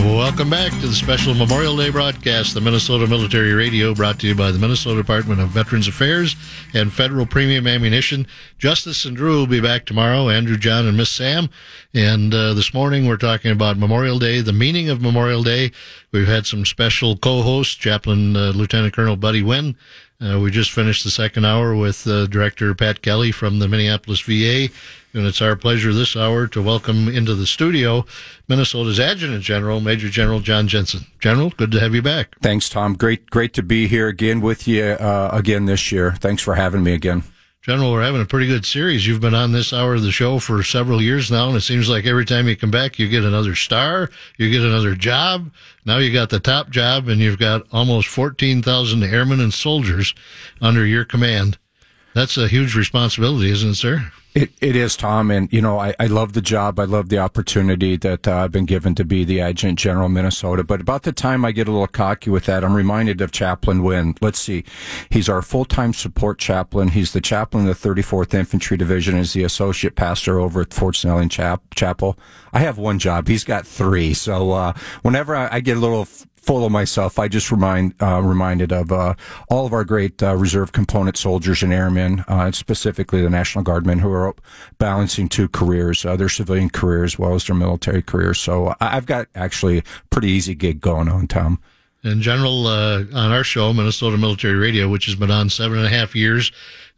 Welcome back to the special Memorial Day broadcast, the Minnesota Military Radio, brought to you by the Minnesota Department of Veterans Affairs and Federal Premium Ammunition. Justice and Drew will be back tomorrow, Andrew, John, and Miss Sam. And this morning we're talking about Memorial Day, the meaning of Memorial Day. We've had some special co-hosts, Chaplain Lieutenant Colonel Buddy Wynn. We just finished the second hour with Director Pat Kelly from the Minneapolis VA. And it's our pleasure this hour to welcome into the studio Minnesota's Adjutant General, Major General John Jensen. General, good to have you back. Thanks, Tom. Great to be here again with you again this year. Thanks for having me again. General, we're having a pretty good series. You've been on this hour of the show for several years now, and it seems like every time you come back, you get another star, you get another job. Now you got the top job, and you've got almost 14,000 airmen and soldiers under your command. That's a huge responsibility, isn't it, sir? It is, Tom, and I love the job. I love the opportunity that I've been given to be the Adjutant General of Minnesota. But about the time I get a little cocky with that, I'm reminded of Chaplain Wynn. Let's see. He's our full-time support chaplain. He's the chaplain of the 34th Infantry Division. He's the associate pastor over at Fort Snelling Chapel. I have one job. He's got three. So whenever I get a little full of myself, I just reminded of all of our great reserve component soldiers and airmen, specifically the National Guardmen, who are balancing two careers, their civilian career as well as their military career. So I've got actually a pretty easy gig going on, Tom. And General, on our show, Minnesota Military Radio, which has been on 7.5 years,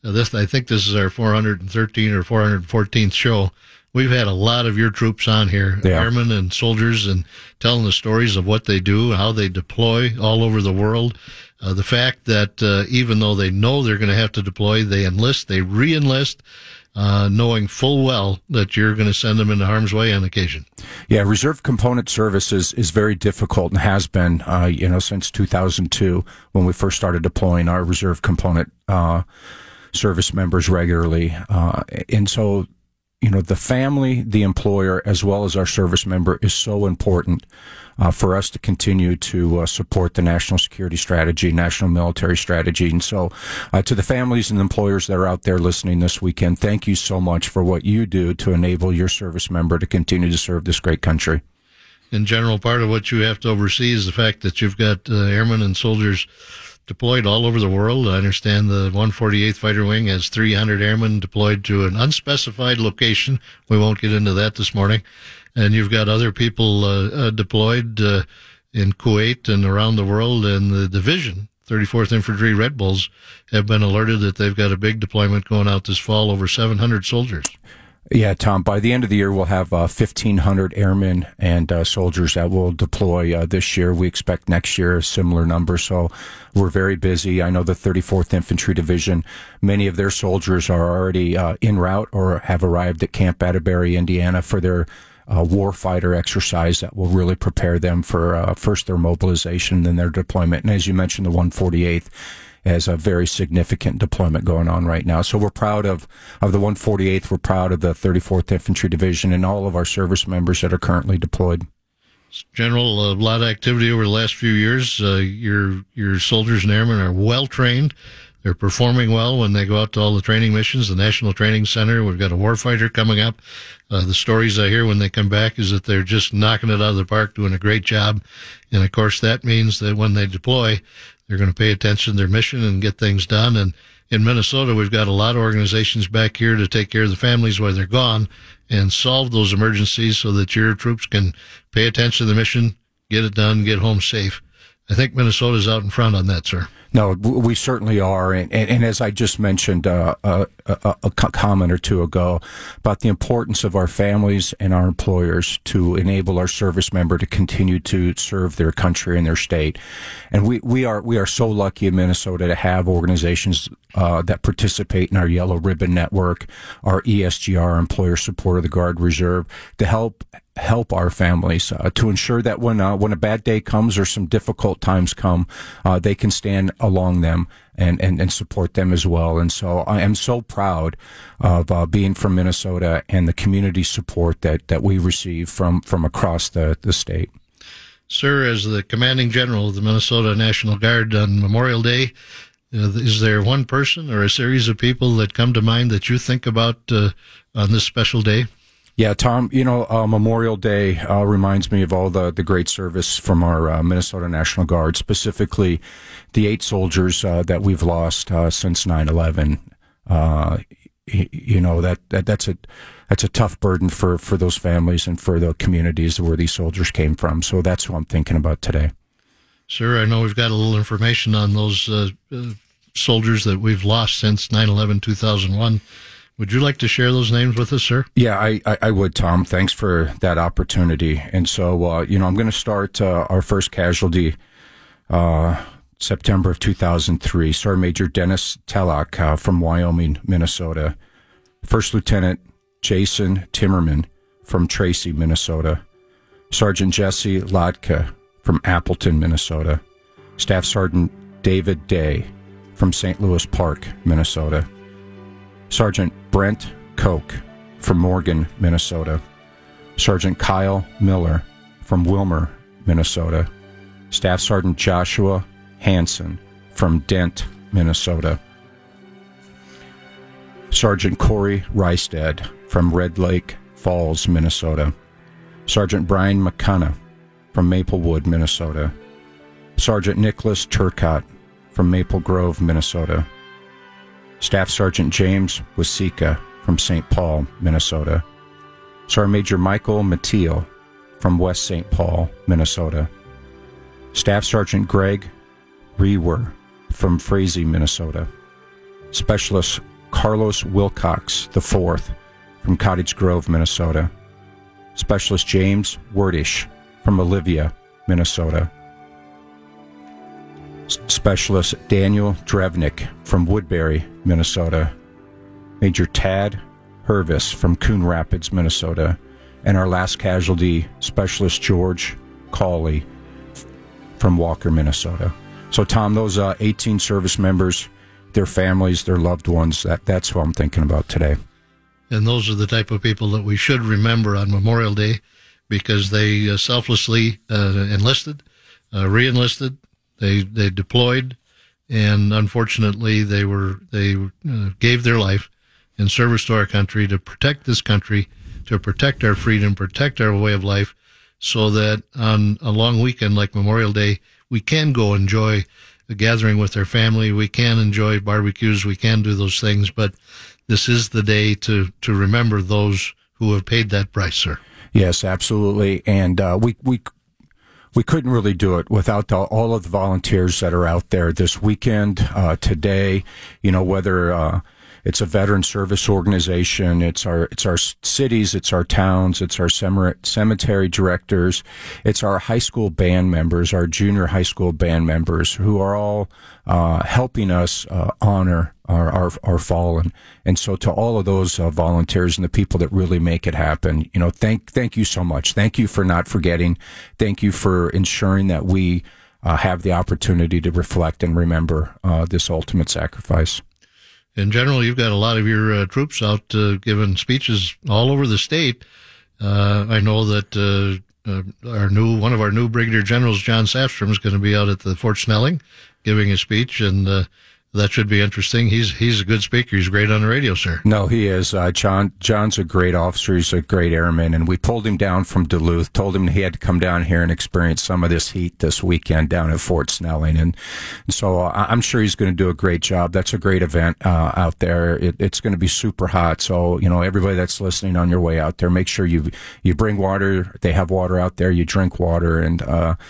I think this is our 413 or 414th show. We've had a lot of your troops on here, airmen and soldiers, and telling the stories of what they do, how they deploy all over the world. The fact that even though they know they're going to have to deploy, they enlist, they re-enlist, knowing full well that you're going to send them into harm's way on occasion. Yeah, reserve component service is very difficult and has been, since 2002 when we first started deploying our reserve component service members regularly. And so, the family, the employer, as well as our service member is so important for us to continue to support the national security strategy, national military strategy. And so to the families and employers that are out there listening this weekend, thank you so much for what you do to enable your service member to continue to serve this great country. In general, part of what you have to oversee is the fact that you've got airmen and soldiers deployed all over the world. I understand the 148th Fighter Wing has 300 airmen deployed to an unspecified location. We won't get into that this morning. And you've got other people deployed in Kuwait and around the world. And the division, 34th Infantry Red Bulls, have been alerted that they've got a big deployment going out this fall, over 700 soldiers. Yeah, Tom, by the end of the year, we'll have 1,500 airmen and soldiers that will deploy this year. We expect next year a similar number, so we're very busy. I know the 34th Infantry Division, many of their soldiers are already en route or have arrived at Camp Atterbury, Indiana, for their warfighter exercise that will really prepare them for first their mobilization, then their deployment. And as you mentioned, the 148th has a very significant deployment going on right now. So we're proud of the 148th. We're proud of the 34th Infantry Division and all of our service members that are currently deployed. General, a lot of activity over the last few years. Your soldiers and airmen are well trained. They're performing well when they go out to all the training missions. The National Training Center, we've got a warfighter coming up. The stories I hear when they come back is that they're just knocking it out of the park, doing a great job. And of course, that means that when they deploy, they're going to pay attention to their mission and get things done. And in Minnesota, we've got a lot of organizations back here to take care of the families while they're gone and solve those emergencies so that your troops can pay attention to the mission, get it done, get home safe. I think Minnesota's out in front on that, sir. No, we certainly are. And as I just mentioned a comment or two ago about the importance of our families and our employers to enable our service member to continue to serve their country and their state. And we are so lucky in Minnesota to have organizations that participate in our Yellow Ribbon Network, our ESGR, Employer Support of the Guard Reserve, to help our families to ensure that when a bad day comes or some difficult times come, they can stand along them and support them as well. And so I am so proud of being from Minnesota and the community support that we receive from across the state. Sir, as the commanding general of the Minnesota National Guard on Memorial Day, is there one person or a series of people that come to mind that you think about on this special day? Yeah, Tom, Memorial Day reminds me of all the great service from our Minnesota National Guard, specifically the 8 soldiers that we've lost since 9/11. That's a tough burden for those families and for the communities where these soldiers came from. So that's who I'm thinking about today. Sir, I know we've got a little information on those soldiers that we've lost since 9/11/2001. Would you like to share those names with us, sir? Yeah, I would, Tom. Thanks for that opportunity. And so, I'm going to start our first casualty September of 2003. Sergeant Major Dennis Tellock from Wyoming, Minnesota. First Lieutenant Jason Timmerman from Tracy, Minnesota. Sergeant Jesse Lotka from Appleton, Minnesota. Staff Sergeant David Day from St. Louis Park, Minnesota. Sergeant Brent Koch from Morgan, Minnesota. Sergeant Kyle Miller from Wilmer, Minnesota. Staff Sergeant Joshua Hanson from Dent, Minnesota. Sergeant Corey Reistad from Red Lake Falls, Minnesota. Sergeant Brian McCunna from Maplewood, Minnesota. Sergeant Nicholas Turcott from Maple Grove, Minnesota. Staff Sergeant James Wasika from St. Paul, Minnesota. Sergeant Major Michael Mateo from West St. Paul, Minnesota. Staff Sergeant Greg Rewer from Frazee, Minnesota. Specialist Carlos Wilcox IV from Cottage Grove, Minnesota. Specialist James Wordish from Olivia, Minnesota. Specialist Daniel Drevnik from Woodbury, Minnesota. Major Tad Hervis from Coon Rapids, Minnesota. And our last casualty, Specialist George Cawley from Walker, Minnesota. So, Tom, those 18 service members, their families, their loved ones, that's who I'm thinking about today. And those are the type of people that we should remember on Memorial Day, because they selflessly enlisted, re-enlisted, they deployed, and unfortunately they gave their life in service to our country, to protect this country, to protect our freedom, protect our way of life, so that on a long weekend like Memorial Day, we can go enjoy a gathering with our family, we can enjoy barbecues, we can do those things, but this is the day to remember those who have paid that price, sir. Yes, absolutely. And we couldn't really do it without all of the volunteers that are out there this weekend, today, whether it's a veteran service organization, it's our cities, it's our towns, it's our cemetery directors, it's our high school band members, our junior high school band members, who are all helping us honor our fallen. And so to all of those volunteers and the people that really make it happen, thank you so much. Thank you for not forgetting. Thank you for ensuring that we have the opportunity to reflect and remember this ultimate sacrifice. In general, you've got a lot of your troops out giving speeches all over the state. I know that one of our new Brigadier Generals, John Safstrom, is going to be out at the Fort Snelling giving a speech, and that should be interesting. He's a good speaker. He's great on the radio, sir. No, he is. John's a great officer. He's a great airman, and we pulled him down from Duluth, told him he had to come down here and experience some of this heat this weekend down at Fort Snelling. And so I'm sure he's going to do a great job. That's a great event out there. It's going to be super hot. So, everybody that's listening on your way out there, make sure you bring water. They have water out there. You drink water, and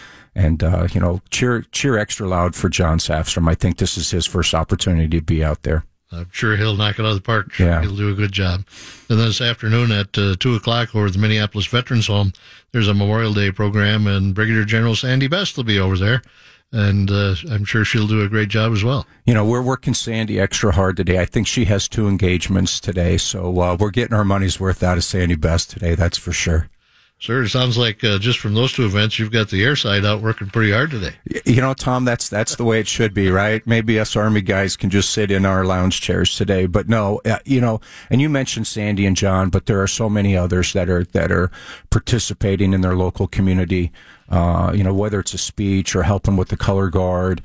cheer extra loud for John Safstrom. I think this is his first opportunity to be out there. I'm sure he'll knock it out of the park. Yeah. He'll do a good job. And then this afternoon at 2 o'clock over at the Minneapolis Veterans Home, there's a Memorial Day program, and Brigadier General Sandy Best will be over there. And I'm sure she'll do a great job as well. We're working Sandy extra hard today. I think she has 2 engagements today, so we're getting our money's worth out of Sandy Best today, that's for sure. Sir, it sounds like just from those 2 events, you've got the air side out working pretty hard today. Tom, that's the way it should be, right? Maybe us Army guys can just sit in our lounge chairs today, but no, and you mentioned Sandy and John, but there are so many others that are participating in their local community whether it's a speech or help them with the color guard,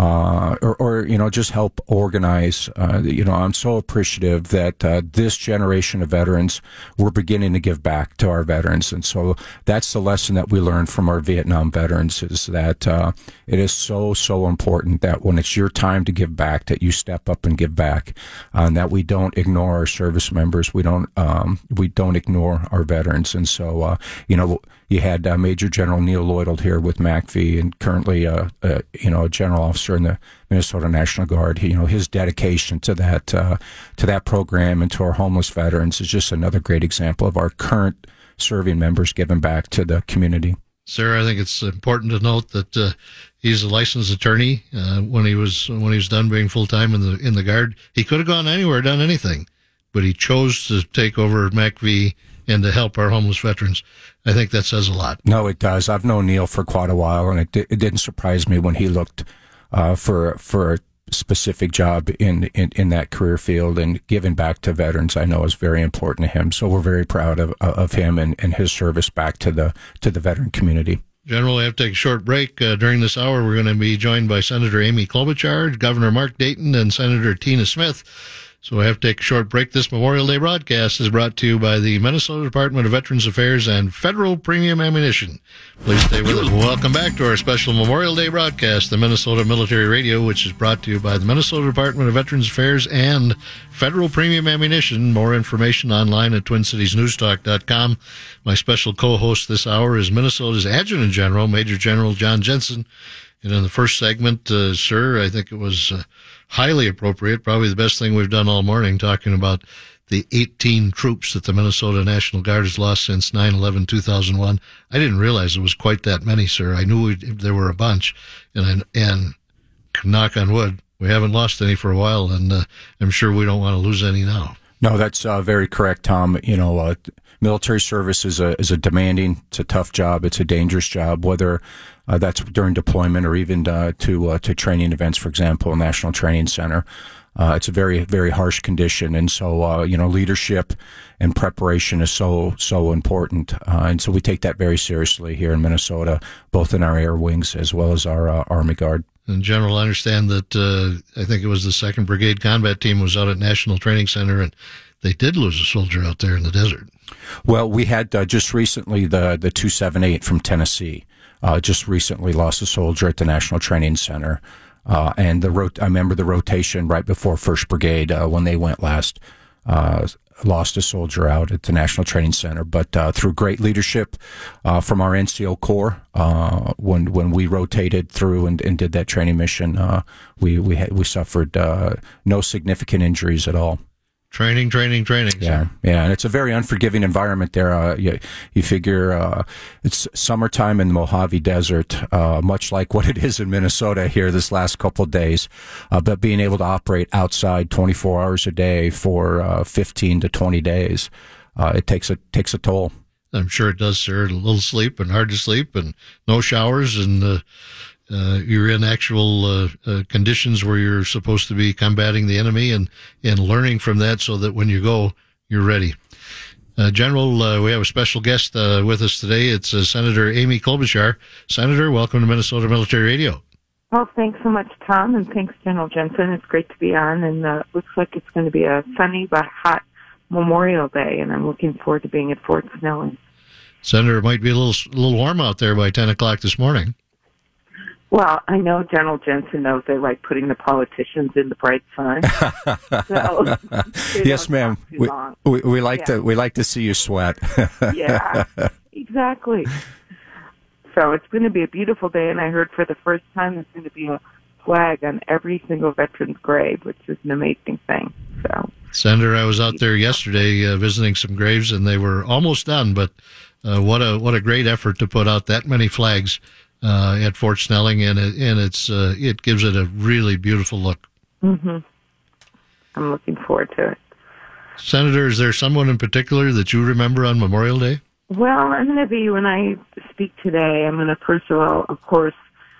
or just help organize. I'm so appreciative that this generation of veterans, we're beginning to give back to our veterans. And so that's the lesson that we learned from our Vietnam veterans, is that it is so, so important that when it's your time to give back, that you step up and give back, and that we don't ignore our service members. We don't ignore our veterans. And so, you had Major General Neil Lloydell here with MACV, and currently, a general officer in the Minnesota National Guard. His dedication to that program and to our homeless veterans is just another great example of our current serving members giving back to the community. Sir, I think it's important to note that he's a licensed attorney. When he was done being full time in the Guard, he could have gone anywhere, done anything, but he chose to take over MACV and to help our homeless veterans. I think that says a lot. No, it does. I've known Neil for quite a while, and it didn't surprise me when he looked for a specific job in that career field, and giving back to veterans, I know, is very important to him. So we're very proud of him and his service back to the veteran community. General, we have to take a short break. During this hour, we're going to be joined by Senator Amy Klobuchar, Governor Mark Dayton, and Senator Tina Smith. So we have to take a short break. This Memorial Day broadcast is brought to you by the Minnesota Department of Veterans Affairs and Federal Premium Ammunition. Please stay with us. Welcome back to our special Memorial Day broadcast, the Minnesota Military Radio, which is brought to you by the Minnesota Department of Veterans Affairs and Federal Premium Ammunition. More information online at TwinCitiesNewsTalk.com. My special co-host this hour is Minnesota's Adjutant General, Major General John Jensen. And in the first segment, sir, I think it was highly appropriate, probably the best thing we've done all morning, talking about the 18 troops that the Minnesota National Guard has lost since 9/11/2001. I didn't realize it was quite that many, sir. I knew there were a bunch, and knock on wood, we haven't lost any for a while, and I'm sure we don't want to lose any now. No, that's very correct, Tom. Military service is a demanding, it's a tough job, it's a dangerous job, whether that's during deployment or even to training events, for example, National Training Center. It's a very, very harsh condition, and so leadership and preparation is so important, and so we take that very seriously here in Minnesota, both in our air wings as well as our Army Guard. In general, I understand that I think it was the 2nd Brigade Combat Team was out at National Training Center, and they did lose a soldier out there in the desert. Well, we had just recently the 278 from Tennessee. Just recently lost a soldier at the National Training Center. And I remember the rotation right before 1st Brigade, when they went last, lost a soldier out at the National Training Center. But through great leadership from our NCO Corps, when we rotated through and did that training mission, we suffered no significant injuries at all. Training. Yeah, and it's a very unforgiving environment there. You figure it's summertime in the Mojave Desert, much like what it is in Minnesota here this last couple of days. But being able to operate outside 24 hours a day for 15 to 20 days, it takes a toll. I'm sure it does, sir. A little sleep and hard to sleep and no showers, and you're in actual conditions where you're supposed to be combating the enemy and learning from that so that when you go, you're ready. General, we have a special guest with us today. It's Senator Amy Klobuchar. Senator, welcome to Minnesota Military Radio. Well, thanks so much, Tom, and thanks, General Jensen. It's great to be on, and looks like it's going to be a sunny but hot Memorial Day, and I'm looking forward to being at Fort Snelling. Senator, it might be a little warm out there by 10 o'clock this morning. Well, I know General Jensen knows they like putting the politicians in the bright sun. So, yes, ma'am. We like to see you sweat. Yeah, exactly. So it's going to be a beautiful day, and I heard for the first time there's going to be a flag on every single veteran's grave, which is an amazing thing. So, Senator, I was out there yesterday visiting some graves, and they were almost done. But what a great effort to put out that many flags at Fort Snelling, and it gives it a really beautiful look. Mm-hmm. I'm looking forward to it. Senator, is there someone in particular that you remember on Memorial Day? Well, I'm going to be, when I speak today, I'm going to first of all, of course,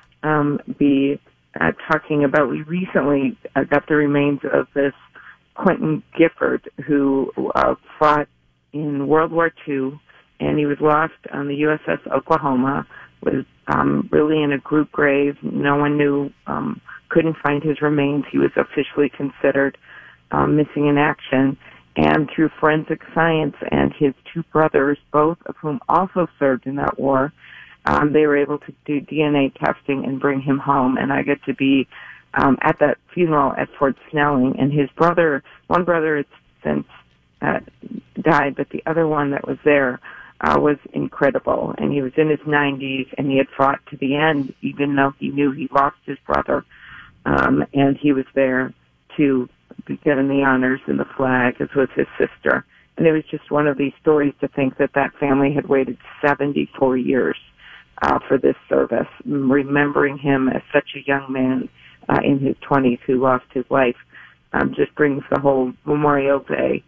be talking about, we recently got the remains of this Quentin Gifford, who fought in World War II, and he was lost on the USS Oklahoma was really in a group grave. No one knew, couldn't find his remains. He was officially considered missing in action. And through forensic science and his two brothers, both of whom also served in that war, they were able to do DNA testing and bring him home. And I get to be at that funeral at Fort Snelling. And his brother, one brother has since died, but the other one that was there was incredible. And he was in his 90s, and he had fought to the end, even though he knew he lost his brother. And he was there to be given the honors and the flag, as was his sister. And it was just one of these stories to think that that family had waited 74 years for this service, remembering him as such a young man in his 20s who lost his life. Just brings the whole Memorial Day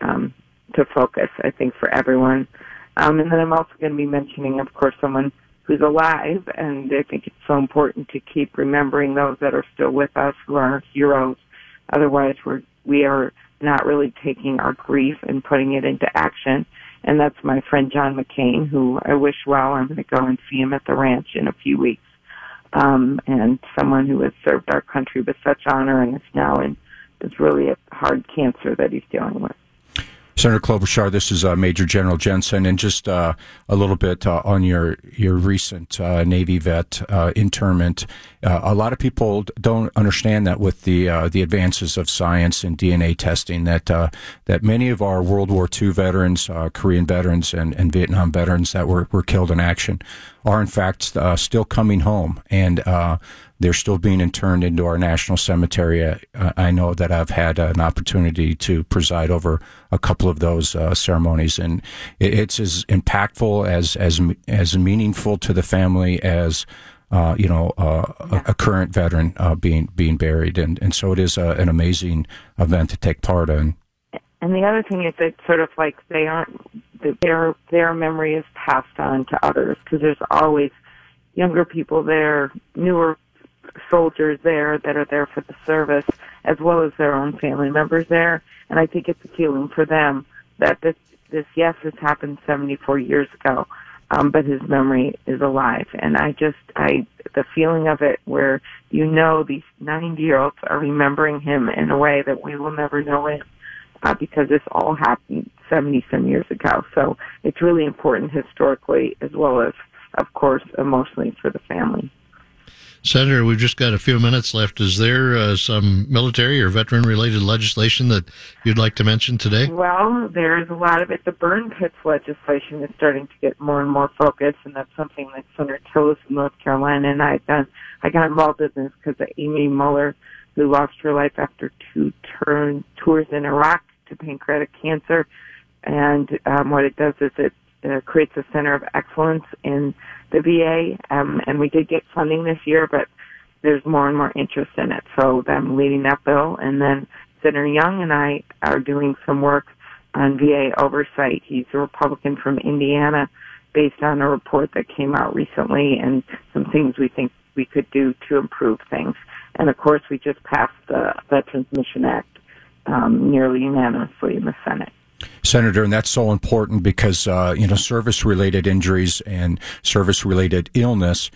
to focus, I think, for everyone. And then I'm also going to be mentioning, of course, someone who's alive, and I think it's so important to keep remembering those that are still with us, who are our heroes. Otherwise, we are not really taking our grief and putting it into action. And that's my friend John McCain, who I wish well. I'm going to go and see him at the ranch in a few weeks. And someone who has served our country with such honor and is now in, it's really a hard cancer that he's dealing with. Senator Klobuchar, this is Major General Jensen, and just a little bit on your recent Navy vet internment. A lot of people don't understand that with the advances of science and DNA testing, that many of our World War II veterans, Korean veterans, and Vietnam veterans that were killed in action are in fact still coming home, and they're still being interned into our national cemetery. I know that I've had an opportunity to preside over a couple of those ceremonies, and it's as impactful, as meaningful to the family as a current veteran being buried, and so it is an amazing event to take part in. And the other thing is that sort of like they aren't, their memory is passed on to others, because there's always younger people there, newer soldiers there that are there for the service, as well as their own family members there. And I think it's appealing for them that this yes, this happened 74 years ago, but his memory is alive. And the feeling of it where, these 90-year-olds are remembering him in a way that we will never know it, because this all happened 70-some years ago. So it's really important historically, as well as, of course, emotionally for the family. Senator, we've just got a few minutes left. Is there some military or veteran-related legislation that you'd like to mention today? Well, there's a lot of it. The burn pits legislation is starting to get more and more focused, and that's something that Senator Tillis of North Carolina and I have done. I got involved in this because of Amy Muller, who lost her life after 2 tours in Iraq to pancreatic cancer. And what it does is it creates a center of excellence in the VA, and we did get funding this year, but there's more and more interest in it. So I'm leading that bill, and then Senator Young and I are doing some work on VA oversight. He's a Republican from Indiana, based on a report that came out recently and some things we think we could do to improve things. And of course, we just passed the Veterans Mission Act nearly unanimously in the Senate. Senator, and that's so important because, service-related injuries and service-related illness,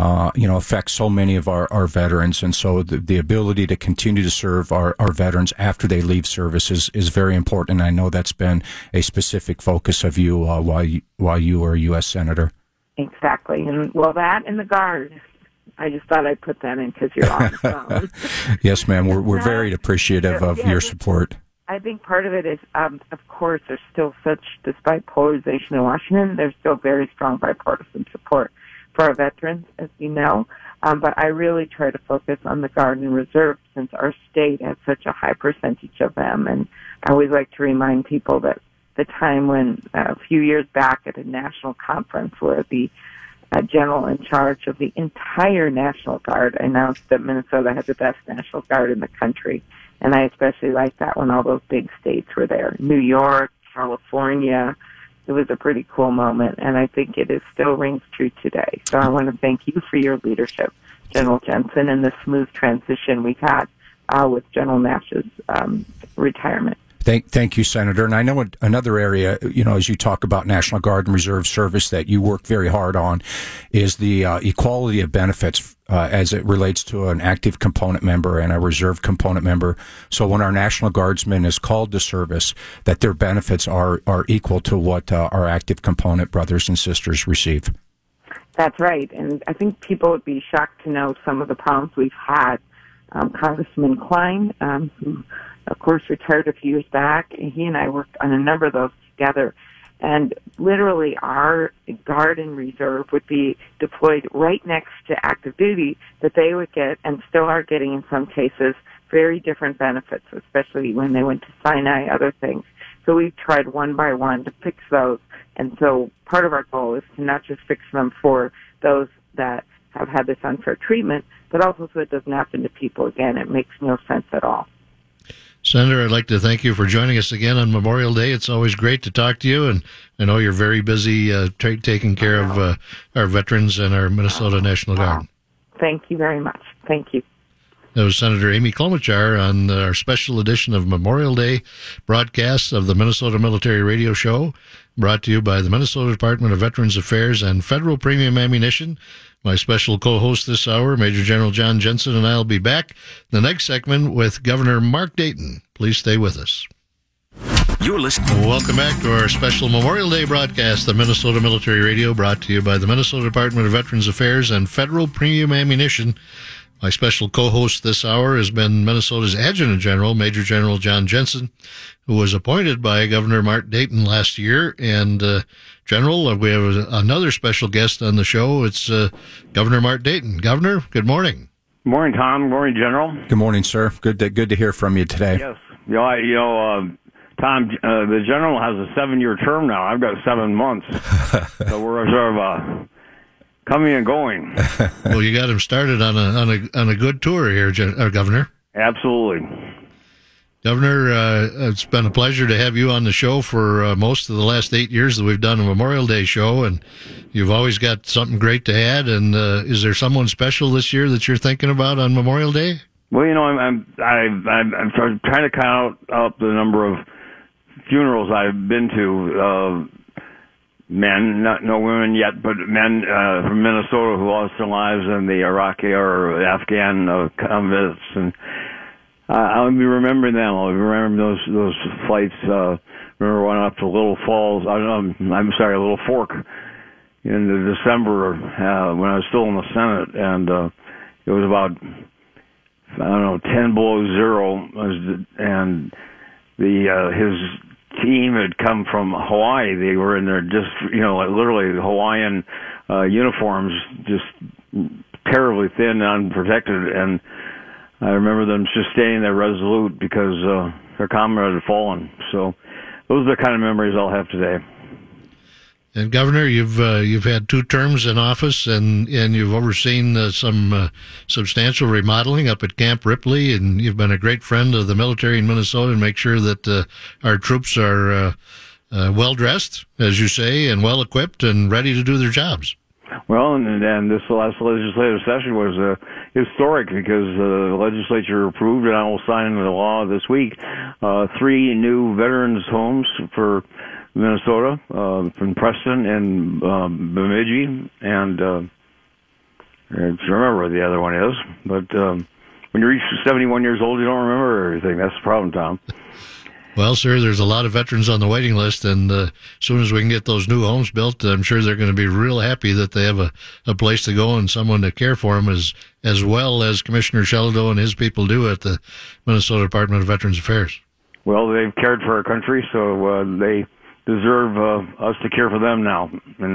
affect so many of our veterans. And so the ability to continue to serve our veterans after they leave service is very important. And I know that's been a specific focus of you while you were a U.S. Senator. Exactly. And, that and the Guard. I just thought I'd put that in because you're on the phone. Yes, ma'am. We're very appreciative of your support. I think part of it is, of course, there's still despite polarization in Washington, there's still very strong bipartisan support for our veterans, as you know. But I really try to focus on the Guard and Reserve, since our state has such a high percentage of them. And I always like to remind people that the time when, a few years back at a national conference where the general in charge of the entire National Guard announced that Minnesota had the best National Guard in the country. And I especially like that when all those big states were there. New York, California. It was a pretty cool moment, and I think it still rings true today. So I want to thank you for your leadership, General Jensen, and the smooth transition we've had with General Nash's retirement. Thank you, Senator. And I know another area, as you talk about National Guard and Reserve service that you work very hard on is the equality of benefits as it relates to an active component member and a reserve component member. So when our National Guardsman is called to service, that their benefits are equal to what our active component brothers and sisters receive. That's right. And I think people would be shocked to know some of the problems we've had. Congressman Klein, who of course retired a few years back, and he and I worked on a number of those together. And literally our Guard and Reserve would be deployed right next to active duty that they would get, and still are getting in some cases, very different benefits, especially when they went to Sinai, other things. So we've tried one by one to fix those. And so part of our goal is to not just fix them for those that have had this unfair treatment, but also so it doesn't happen to people again. It makes no sense at all. Senator, I'd like to thank you for joining us again on Memorial Day. It's always great to talk to you, and I know you're very busy taking care of our veterans and our Minnesota National Guard. Thank you very much. Thank you. That was Senator Amy Klobuchar on our special edition of Memorial Day broadcast of the Minnesota Military Radio Show, brought to you by the Minnesota Department of Veterans Affairs and Federal Premium Ammunition. My special co-host this hour, Major General John Jensen, and I will be back in the next segment with Governor Mark Dayton. Please stay with us. You're listening. Welcome back to our special Memorial Day broadcast of Minnesota Military Radio, brought to you by the Minnesota Department of Veterans Affairs and Federal Premium Ammunition. My special co-host this hour has been Minnesota's Adjutant General, Major General John Jensen, who was appointed by Governor Mark Dayton last year. And, General, we have another special guest on the show. It's Governor Mark Dayton. Governor, good morning. Good morning, Tom. Good morning, General. Good morning, sir. Good to hear from you today. Yes. Tom, the General has a 7-year term now. I've got 7 months. So we're sort of coming and going. Well, you got him started on a good tour here, Governor. Absolutely. Governor, it's been a pleasure to have you on the show for most of the last 8 years that we've done a Memorial Day show, and you've always got something great to add. And is there someone special this year that you're thinking about on Memorial Day? Well, I'm trying to count up the number of funerals I've been to. Men, no women yet, but men from Minnesota who lost their lives in the Iraqi or Afghan conflicts, and I'll be remembering them. I'll be remembering those flights. Remember one up to Little Falls. Little Fork, in the December when I was still in the Senate, and it was about 10 below zero, and his team had come from Hawaii. They were in their just literally Hawaiian uniforms, just terribly thin and unprotected, and I remember them just staying there resolute because their comrade had fallen. So those are the kind of memories I'll have today. And Governor, you've had 2 terms in office, and you've overseen some substantial remodeling up at Camp Ripley, and you've been a great friend of the military in Minnesota and make sure that our troops are well dressed, as you say, and well equipped and ready to do their jobs. Well, and this last legislative session was historic because the legislature approved, and I will sign into law this week, 3 new veterans homes for Minnesota, from Preston and Bemidji, and I don't remember what the other one is. But when you reach 71 years old, you don't remember everything. That's the problem, Tom. Well, sir, there's a lot of veterans on the waiting list, and as soon as we can get those new homes built, I'm sure they're going to be real happy that they have a place to go and someone to care for them, as well as Commissioner Sheldo and his people do at the Minnesota Department of Veterans Affairs. Well, they've cared for our country, so they deserve us to care for them now in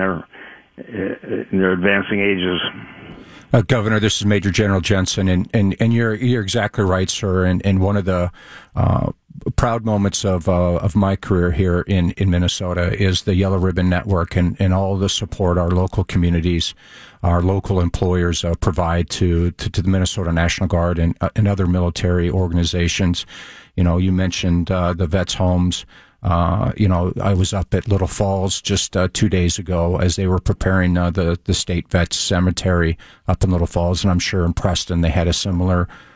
their advancing ages. Governor, this is Major General Jensen, and you're exactly right, sir. And one of the proud moments of my career here in Minnesota is the Yellow Ribbon Network and all the support our local communities, our local employers provide to the Minnesota National Guard and other military organizations. You mentioned the vets' homes. I was up at Little Falls just 2 days ago as they were preparing the state vets cemetery up in Little Falls, and I'm sure in Preston they had a similar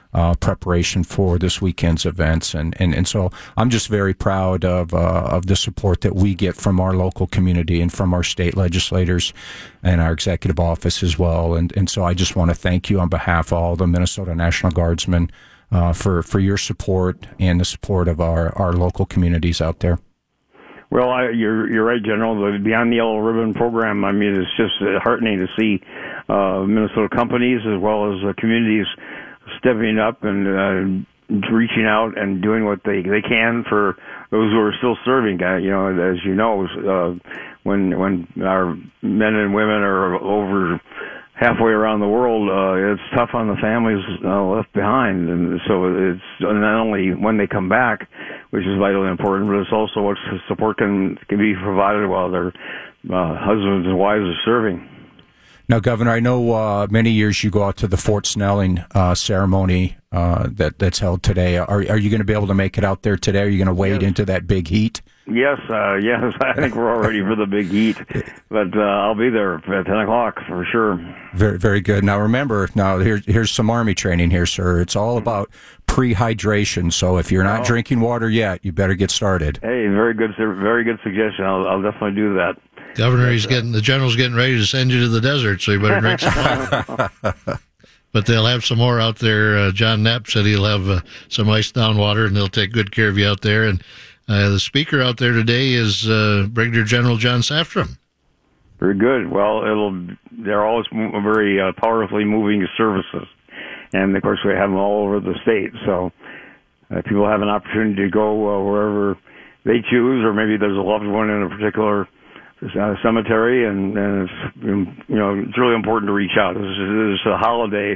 preparation for this weekend's events. And so I'm just very proud of the support that we get from our local community and from our state legislators and our executive office as well. And so I just want to thank you on behalf of all the Minnesota National Guardsmen for your support and the support of our local communities out there. Well, you're right, General. The Beyond the Yellow Ribbon program, I mean, it's just heartening to see Minnesota companies as well as communities stepping up and reaching out and doing what they can for those who are still serving. As you know, when our men and women are over halfway around the world, it's tough on the families left behind. And so it's not only when they come back, which is vitally important, but it's also what support can be provided while their husbands and wives are serving. Now, Governor, I know many years you go out to the Fort Snelling ceremony that's held today. Are you going to be able to make it out there today? Are you going to wade into that big heat? Yes. I think we're all ready for the big heat, but I'll be there at 10 o'clock for sure. Very, very good. Now, remember, here's some Army training here, sir. It's all about pre-hydration. So if you're not drinking water yet, you better get started. Hey, very good suggestion. I'll definitely do that. Governor, the general's getting ready to send you to the desert, so you better drink some water. But they'll have some more out there. John Knapp said he'll have some iced down water, and they'll take good care of you out there. And the speaker out there today is Brigadier General John Safstrom. Very good. Well, they're always very powerfully moving services, and of course we have them all over the state. So people have an opportunity to go wherever they choose, or maybe there's a loved one in a particular cemetery, and it's really important to reach out. This is a holiday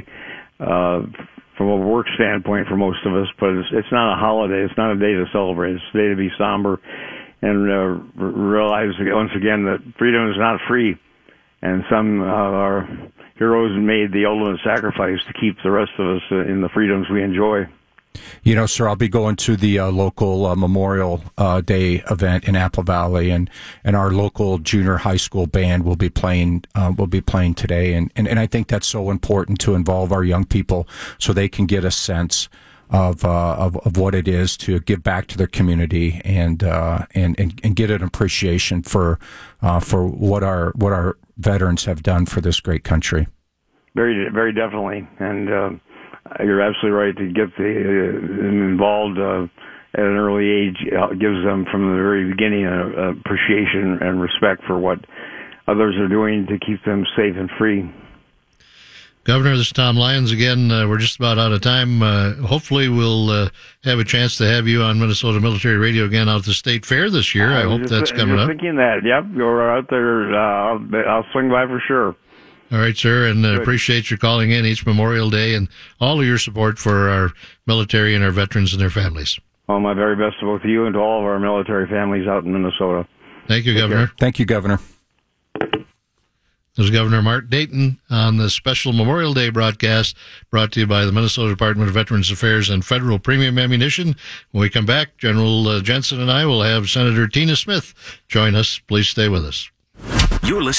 from a work standpoint for most of us, but it's not a holiday. It's not a day to celebrate. It's a day to be somber and realize once again that freedom is not free, and some our heroes made the ultimate sacrifice to keep the rest of us in the freedoms we enjoy. You know, sir, I'll be going to the local Memorial Day event in Apple Valley, and our local junior high school band will be playing today, and I think that's so important to involve our young people so they can get a sense of what it is to give back to their community and get an appreciation for what our veterans have done for this great country. Very, very definitely, and. You're absolutely right to get them involved at an early age. Gives them from the very beginning appreciation and respect for what others are doing to keep them safe and free. Governor, this is Tom Lyons again. We're just about out of time. Hopefully we'll have a chance to have you on Minnesota Military Radio again out at the State Fair this year. I hope that's coming up. Thinking that. Yep, you're out there. I'll swing by for sure. All right, sir, and appreciate your calling in each Memorial Day and all of your support for our military and our veterans and their families. Well, my very best to both you and to all of our military families out in Minnesota. Thank you, Governor. Thank you, Governor. This is Governor Mark Dayton on the special Memorial Day broadcast brought to you by the Minnesota Department of Veterans Affairs and Federal Premium Ammunition. When we come back, General Jensen and I will have Senator Tina Smith join us. Please stay with us. You're listening.